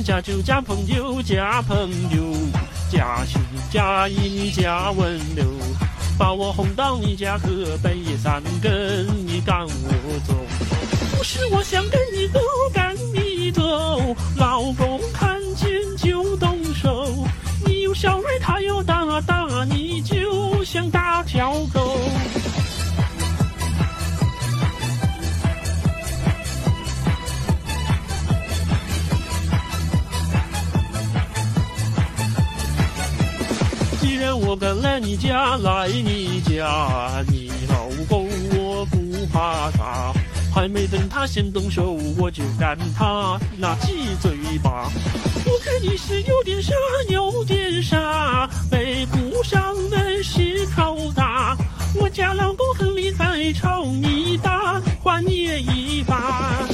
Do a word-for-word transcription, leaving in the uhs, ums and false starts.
加酒加朋友加朋友，加情加义加温柔，把我哄到你家河北三跟你赶我走。不是我想跟你走赶你走，老公看见就动手，你有小瑞他有大大，你就像大条狗。既然我敢来你家，来你家，你老公我不怕他，还没等他先动手，我就干他那鸡嘴巴。我看你是有点傻，有点傻，背不上的是靠打。我家老公很厉害，朝你打，还你一把。